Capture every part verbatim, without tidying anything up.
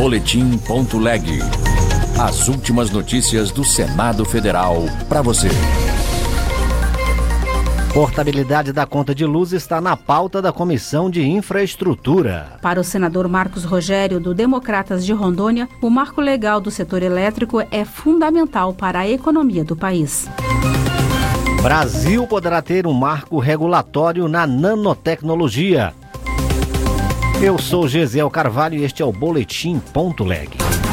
Boletim.leg. As últimas notícias do Senado Federal para você. Portabilidade da conta de luz está na pauta da Comissão de Infraestrutura. Para o senador Marcos Rogério, do Democratas de Rondônia, o marco legal do setor elétrico é fundamental para a economia do país. Brasil poderá ter um marco regulatório na nanotecnologia. Eu sou Gesiel Carvalho e este é o Boletim.leg.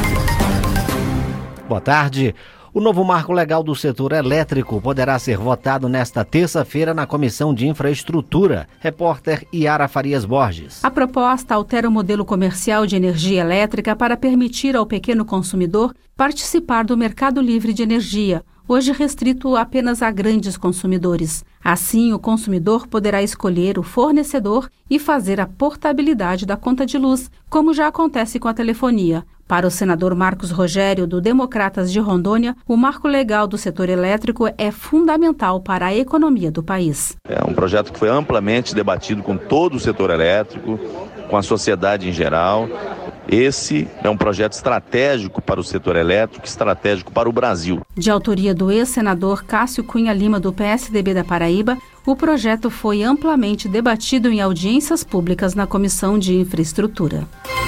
Boa tarde. O novo marco legal do setor elétrico poderá ser votado nesta terça-feira na Comissão de Infraestrutura. Repórter Iara Farias Borges. A proposta altera o modelo comercial de energia elétrica para permitir ao pequeno consumidor participar do mercado livre de energia, hoje restrito apenas a grandes consumidores. Assim, o consumidor poderá escolher o fornecedor e fazer a portabilidade da conta de luz, como já acontece com a telefonia. Para o senador Marcos Rogério, do Democratas de Rondônia, o marco legal do setor elétrico é fundamental para a economia do país. É um projeto que foi amplamente debatido com todo o setor elétrico, com a sociedade em geral. Esse é um projeto estratégico para o setor elétrico, estratégico para o Brasil. De autoria do ex-senador Cássio Cunha Lima, do P S D B da Paraíba, o projeto foi amplamente debatido em audiências públicas na Comissão de Infraestrutura.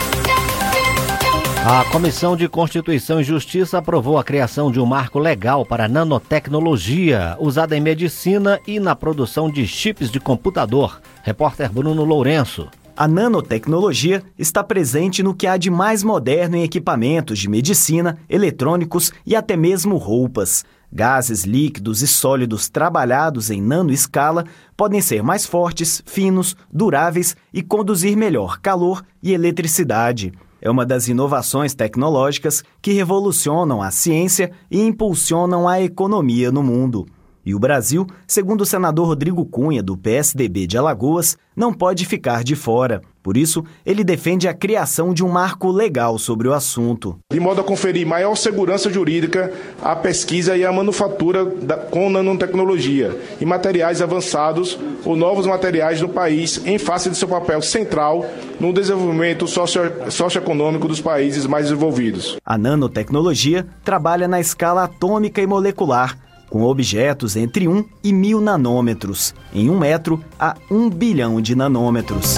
A Comissão de Constituição e Justiça aprovou a criação de um marco legal para a nanotecnologia usada em medicina e na produção de chips de computador. Repórter Bruno Lourenço. A nanotecnologia está presente no que há de mais moderno em equipamentos de medicina, eletrônicos e até mesmo roupas. Gases líquidos e sólidos trabalhados em nanoescala podem ser mais fortes, finos, duráveis e conduzir melhor calor e eletricidade. É uma das inovações tecnológicas que revolucionam a ciência e impulsionam a economia no mundo. E o Brasil, segundo o senador Rodrigo Cunha, do P S D B de Alagoas, não pode ficar de fora. Por isso, ele defende a criação de um marco legal sobre o assunto. De modo a conferir maior segurança jurídica à pesquisa e à manufatura da, com nanotecnologia e materiais avançados ou novos materiais no país, em face de seu papel central no desenvolvimento socio, socioeconômico dos países mais desenvolvidos. A nanotecnologia trabalha na escala atômica e molecular, com objetos entre um e mil nanômetros, em um metro a um bilhão de nanômetros.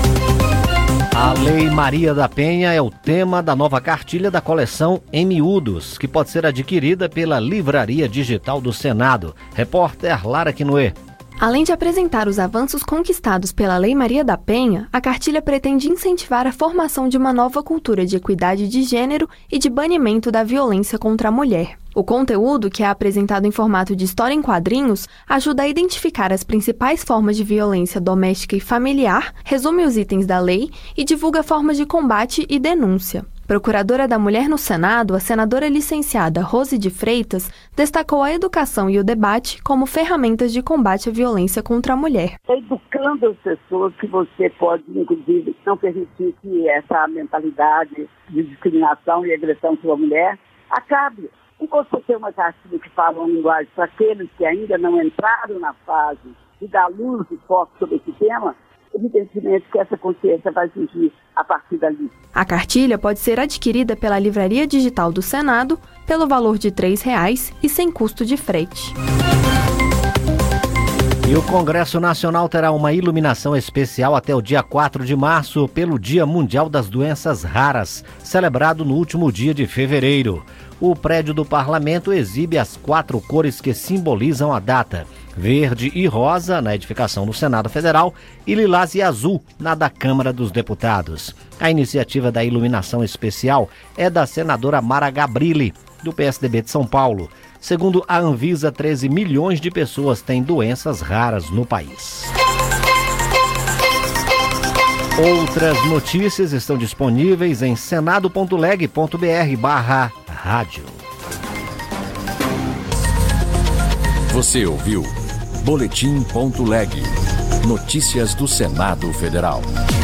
A Lei Maria da Penha é o tema da nova cartilha da coleção Em Miúdos, que pode ser adquirida pela Livraria Digital do Senado. Repórter Lara Quinoê. Além de apresentar os avanços conquistados pela Lei Maria da Penha, a cartilha pretende incentivar a formação de uma nova cultura de equidade de gênero e de banimento da violência contra a mulher. O conteúdo, que é apresentado em formato de história em quadrinhos, ajuda a identificar as principais formas de violência doméstica e familiar, resume os itens da lei e divulga formas de combate e denúncia. Procuradora da Mulher no Senado, a senadora licenciada Rose de Freitas destacou a educação e o debate como ferramentas de combate à violência contra a mulher. Educando as pessoas que você pode, inclusive, não permitir que essa mentalidade de discriminação e agressão contra a mulher acabe. E você tem uma cartilha que fala uma linguagem para aqueles que ainda não entraram na fase de dar luz e foco sobre esse tema, evidentemente que essa consciência vai surgir a partir dali. A cartilha pode ser adquirida pela Livraria Digital do Senado pelo valor de três reais e sem custo de frete. E o Congresso Nacional terá uma iluminação especial até o dia quatro de março pelo Dia Mundial das Doenças Raras, celebrado no último dia de fevereiro. O prédio do Parlamento exibe as quatro cores que simbolizam a data: verde e rosa na edificação do Senado Federal e lilás e azul na da Câmara dos Deputados. A iniciativa da iluminação especial é da senadora Mara Gabrilli, do P S D B de São Paulo. Segundo a Anvisa, treze milhões de pessoas têm doenças raras no país. Outras notícias estão disponíveis em senado.leg.br barra rádio. Você ouviu Boletim.leg. Notícias do Senado Federal.